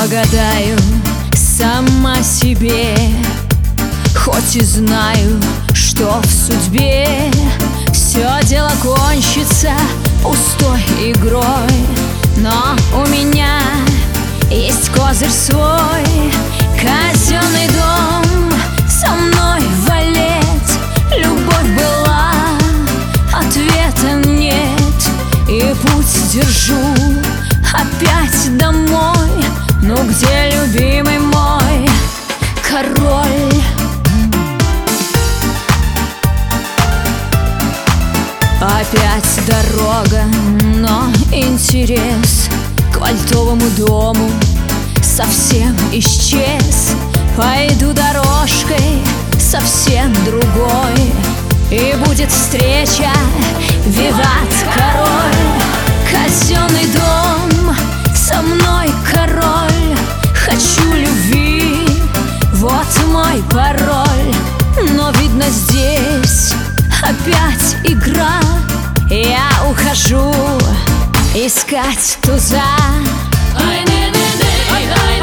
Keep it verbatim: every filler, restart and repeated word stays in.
погадаю сама себе, хоть и знаю, что в судьбе все дело кончится пустой игрой. Но у меня есть козырь свой, казенный дом, со мной валет. Любовь была, ответа нет, и путь держу опять домой. Ну где любимый мой король? Опять дорога, но интерес к вальтовому дому совсем исчез. Пойду дорожкой совсем другой, и будет встреча, виват, король. Казенный дом, со мной король. Хочу любви, вот мой пароль. Но видно, здесь опять игра. Я ухожу искать туза. Ай, не, не, не, ай, ай.